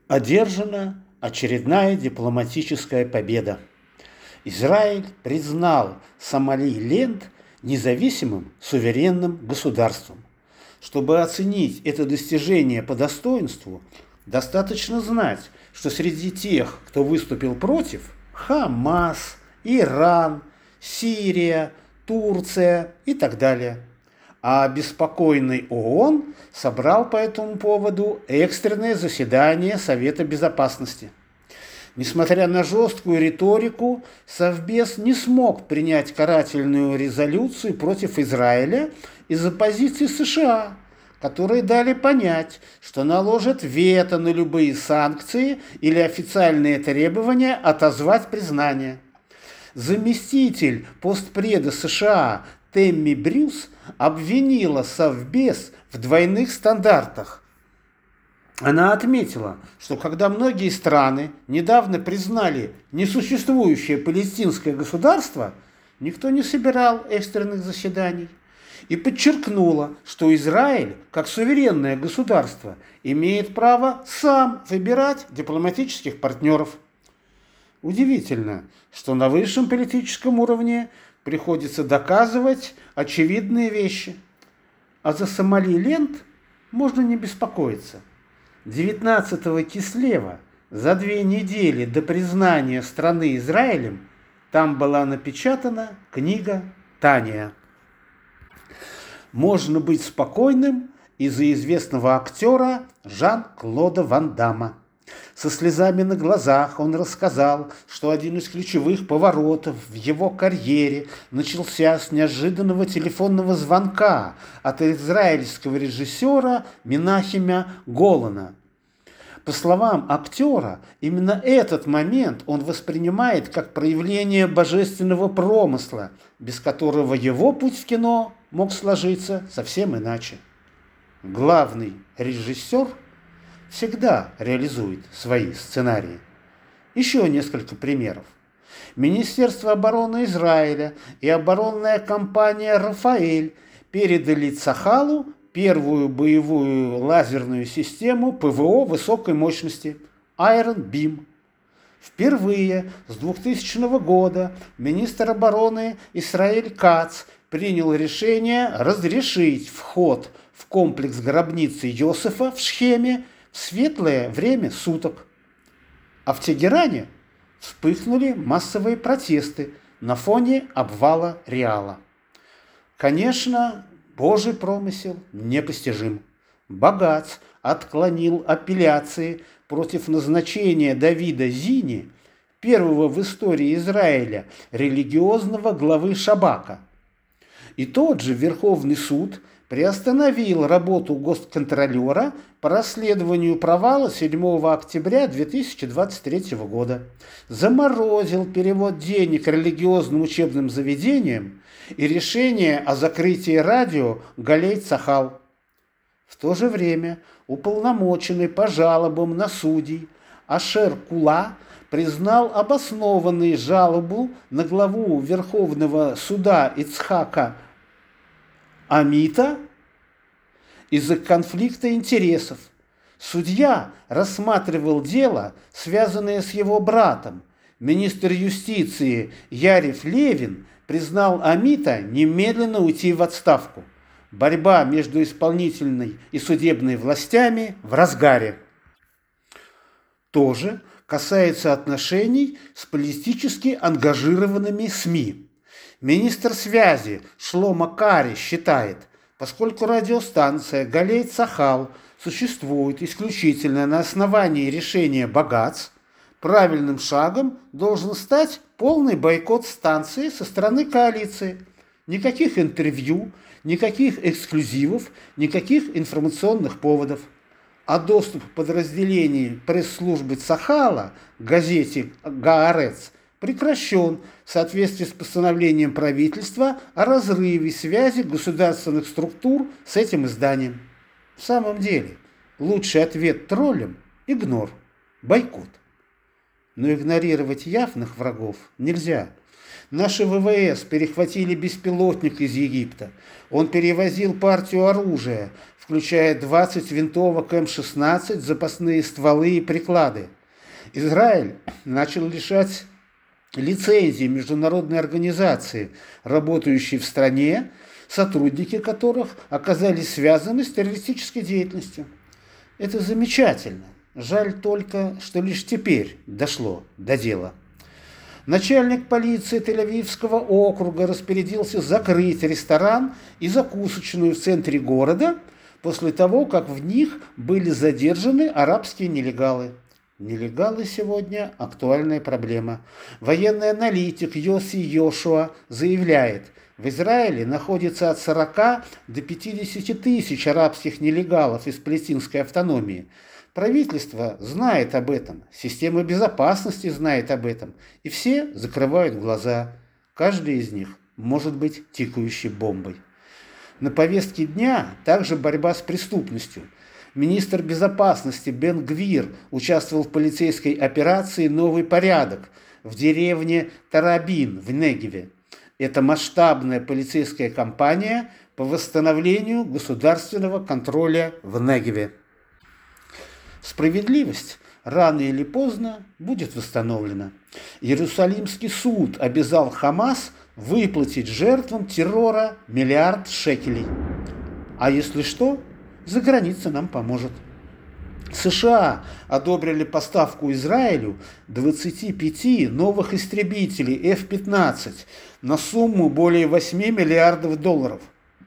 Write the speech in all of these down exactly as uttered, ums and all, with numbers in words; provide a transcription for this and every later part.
Одержана очередная дипломатическая победа. Израиль признал Сомалиленд независимым суверенным государством. Чтобы оценить это достижение по достоинству, достаточно знать, что среди тех, кто выступил против, Хамас, Иран, Сирия, Турция и так далее. А обеспокоенный ООН собрал по этому поводу экстренное заседание Совета Безопасности. Несмотря на жесткую риторику, Совбез не смог принять карательную резолюцию против Израиля из-за позиции США, которые дали понять, что наложат вето на любые санкции или официальные требования отозвать признание. Заместитель постпреда США Тэмми Брюс обвинила Совбез в двойных стандартах. Она отметила, что когда многие страны недавно признали несуществующее палестинское государство, никто не собирал экстренных заседаний, и подчеркнула, что Израиль, как суверенное государство, имеет право сам выбирать дипломатических партнеров. Удивительно, что на высшем политическом уровне приходится доказывать очевидные вещи. А за Сомалиленд можно не беспокоиться. девятнадцатого Кислева, за две недели до признания страны Израилем, там была напечатана книга Таня. Можно быть спокойным из-за известного актера Жан-Клода Ван Дамма. Со слезами на глазах он рассказал, что один из ключевых поворотов в его карьере начался с неожиданного телефонного звонка от израильского режиссера Менахема Голана. По словам актера, именно этот момент он воспринимает как проявление божественного промысла, без которого его путь в кино мог сложиться совсем иначе. Главный режиссер всегда реализует свои сценарии. Еще несколько примеров. Министерство обороны Израиля и оборонная компания «Рафаэль» передали Цахалу первую боевую лазерную систему ПВО высокой мощности Iron Beam. Впервые с двухтысячного года министр обороны Исраэль Кац принял решение разрешить вход в комплекс гробницы Йосефа в Шхеме в светлое время суток. А в Тегеране вспыхнули массовые протесты на фоне обвала Реала. Конечно, Божий промысел непостижим. Багац отклонил апелляции против назначения Давида Зини, первого в истории Израиля религиозного главы Шабака. И тот же Верховный суд приостановил работу госконтролера по расследованию провала седьмого октября две тысячи двадцать третьего года, заморозил перевод денег религиозным учебным заведениям и решение о закрытии радио Галей Цахал. В то же время уполномоченный по жалобам на судей Ашер Кула признал обоснованной жалобу на главу Верховного суда Ицхака Амита из-за конфликта интересов. Судья рассматривал дело, связанное с его братом. Министр юстиции Ярив Левин признал Амита немедленно уйти в отставку. Борьба между исполнительной и судебной властями в разгаре. Тоже касается отношений с политически ангажированными СМИ. Министр связи Шломо Кари считает, поскольку радиостанция Галей Цахал существует исключительно на основании решения Багац, правильным шагом должен стать полный бойкот станции со стороны коалиции. Никаких интервью, никаких эксклюзивов, никаких информационных поводов. А доступ подразделений пресс-службы Цахала к газете «Гаарец» прекращен в соответствии с постановлением правительства о разрыве связи государственных структур с этим изданием. В самом деле, лучший ответ троллям – игнор, бойкот. Но игнорировать явных врагов нельзя. Наши вэ вэ эс перехватили беспилотник из Египта. Он перевозил партию оружия, включая двадцать винтовок эм шестнадцать, запасные стволы и приклады. Израиль начал лишать лицензии международной организации, работающей в стране, сотрудники которых оказались связаны с террористической деятельностью. Это замечательно. Жаль только, что лишь теперь дошло до дела. Начальник полиции Тель-Авивского округа распорядился закрыть ресторан и закусочную в центре города после того, как в них были задержаны арабские нелегалы. Нелегалы сегодня – актуальная проблема. Военный аналитик Йоси Йошуа заявляет, в Израиле находится от сорока до пятидесяти тысяч арабских нелегалов из палестинской автономии. Правительство знает об этом, система безопасности знает об этом, и все закрывают глаза. Каждый из них может быть тикающей бомбой. На повестке дня также борьба с преступностью. Министр безопасности Бен Гвир участвовал в полицейской операции «Новый порядок» в деревне Тарабин в Негеве. Это масштабная полицейская кампания по восстановлению государственного контроля в Негеве. Справедливость рано или поздно будет восстановлена. Иерусалимский суд обязал Хамас выплатить жертвам террора миллиард шекелей. А если что, за граница нам поможет. США одобрили поставку Израилю двадцати пяти новых истребителей эф пятнадцать на сумму более восьми миллиардов долларов.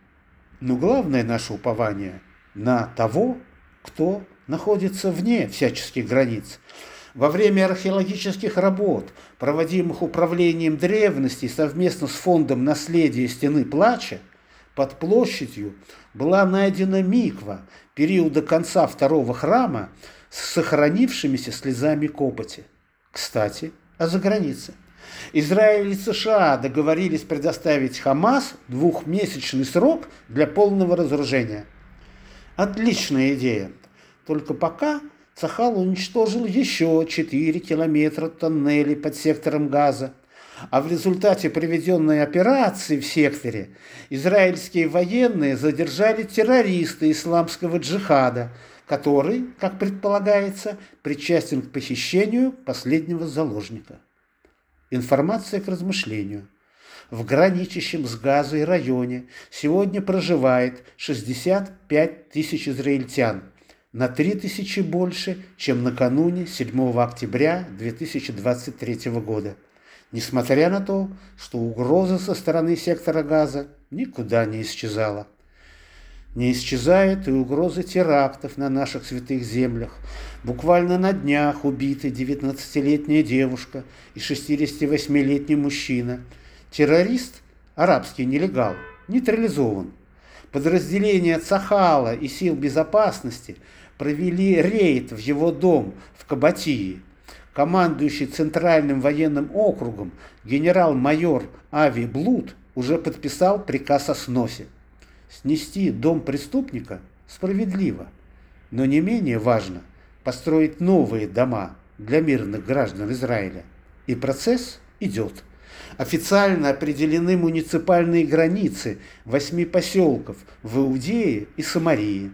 Но главное наше упование на того, кто находится вне всяческих границ. Во время археологических работ, проводимых Управлением древностей совместно с Фондом наследия Стены Плача, под площадью была найдена миква периода конца второго храма с сохранившимися слезами копоти. Кстати, о загранице. Израиль и США договорились предоставить Хамас двухмесячный срок для полного разоружения. Отличная идея. Только пока Цахал уничтожил еще четыре километра тоннелей под сектором Газа. А в результате проведенной операции в секторе израильские военные задержали террориста исламского джихада, который, как предполагается, причастен к похищению последнего заложника. Информация к размышлению. В граничащем с Газой районе сегодня проживает шестьдесят пять тысяч израильтян, на три тысячи больше, чем накануне седьмого октября две тысячи двадцать третьего года. Несмотря на то, что угроза со стороны сектора Газа никуда не исчезала. Не исчезает и угроза терактов на наших святых землях. Буквально на днях убиты девятнадцатилетняя девушка и шестидесятивосьмилетний мужчина. Террорист, арабский нелегал, нейтрализован. Подразделения Цахала и сил безопасности провели рейд в его дом в Кабатии. Командующий Центральным военным округом генерал-майор Ави Блуд уже подписал приказ о сносе. Снести дом преступника справедливо, но не менее важно построить новые дома для мирных граждан Израиля. И процесс идет. Официально определены муниципальные границы восьми поселков в Иудее и Самарии.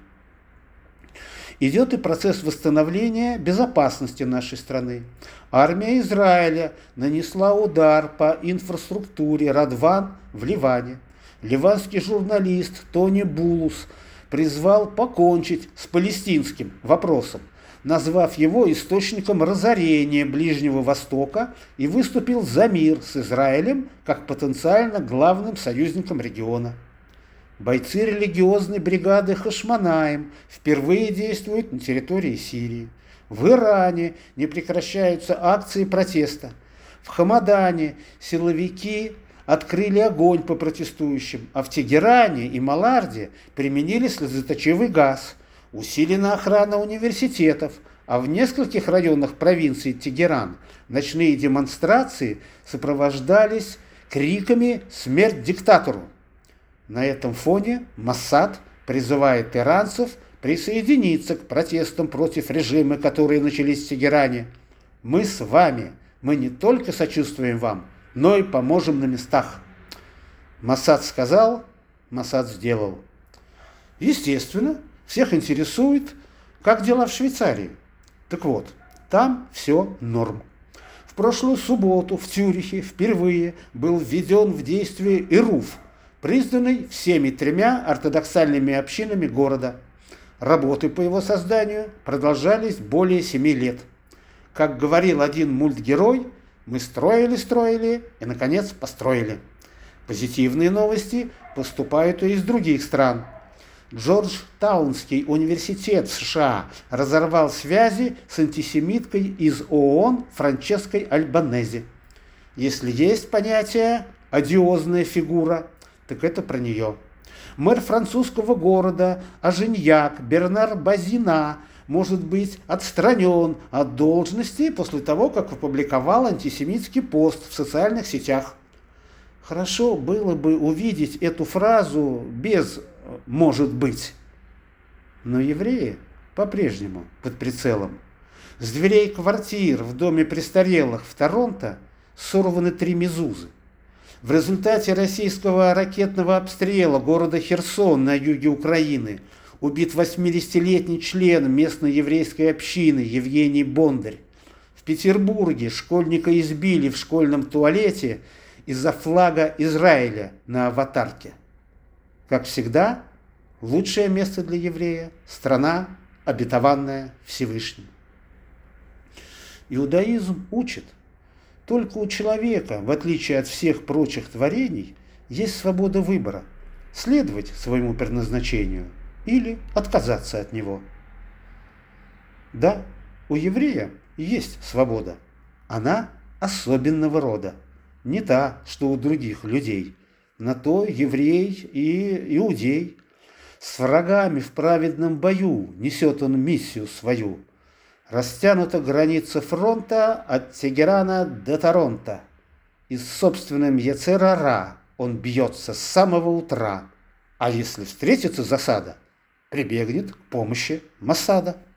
Идет и процесс восстановления безопасности нашей страны. Армия Израиля нанесла удар по инфраструктуре Радван в Ливане. Ливанский журналист Тони Булус призвал покончить с палестинским вопросом, назвав его источником разорения Ближнего Востока, и выступил за мир с Израилем как потенциально главным союзником региона. Бойцы религиозной бригады Хашмонаим впервые действуют на территории Сирии. В Иране не прекращаются акции протеста. В Хамадане силовики открыли огонь по протестующим, а в Тегеране и Маларде применили слезоточивый газ. Усилена охрана университетов, а в нескольких районах провинции Тегеран ночные демонстрации сопровождались криками «Смерть диктатору!». На этом фоне Моссад призывает иранцев присоединиться к протестам против режима, которые начались в Тегеране. Мы с вами, мы не только сочувствуем вам, но и поможем на местах. Моссад сказал, Моссад сделал. Естественно, всех интересует, как дела в Швейцарии. Так вот, там все норм. В прошлую субботу в Цюрихе впервые был введен в действие ИРУФ, признанный всеми тремя ортодоксальными общинами города. Работы по его созданию продолжались более семи лет. Как говорил один мультгерой, мы строили-строили и, наконец, построили. Позитивные новости поступают и из других стран. Джорджтаунский университет в США разорвал связи с антисемиткой из ООН Франческой Альбанезе. Если есть понятие «одиозная фигура», так это про нее. Мэр французского города Ажиньяк Бернар Базина может быть отстранен от должности после того, как опубликовал антисемитский пост в социальных сетях. Хорошо было бы увидеть эту фразу без «может быть». Но евреи по-прежнему под прицелом. С дверей квартир в доме престарелых в Торонто сорваны три мезузы. В результате российского ракетного обстрела города Херсон на юге Украины убит восьмидесятилетний член местной еврейской общины Евгений Бондарь. В Петербурге школьника избили в школьном туалете из-за флага Израиля на аватарке. Как всегда, лучшее место для еврея – страна, обетованная Всевышним. Иудаизм учит, только у человека, в отличие от всех прочих творений, есть свобода выбора – следовать своему предназначению или отказаться от него. Да, у еврея есть свобода. Она особенного рода, не та, что у других людей. На то еврей и иудей. С врагами в праведном бою несет он миссию свою. Растянута граница фронта от Тегерана до Торонто. И с собственным Йецер-Ара он бьется с самого утра. А если встретится засада, прибегнет к помощи Моссада.